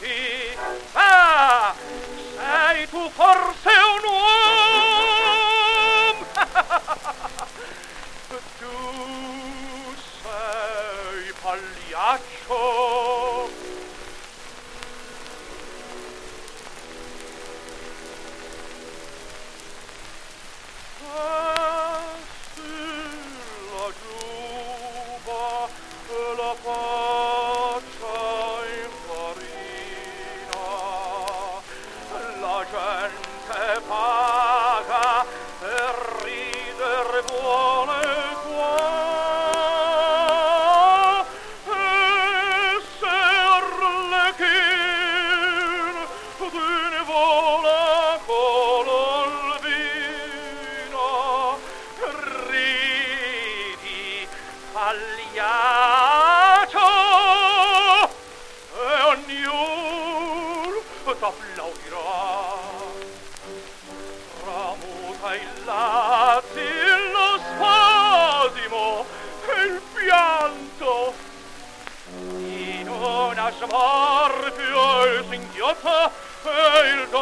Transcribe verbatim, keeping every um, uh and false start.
occhi. Ah, sei tu forse un uomo? Tu sei pagliaccio. La faccia infarina, la gente paga per rider vuole qua, e se Arlecchino te ne vola Colombina, ridi pagliaccio, e ognuno t'applaudirà. Tramuta il lazzi, lo spasimo e il pianto, in una smarpio e singhiotta, e il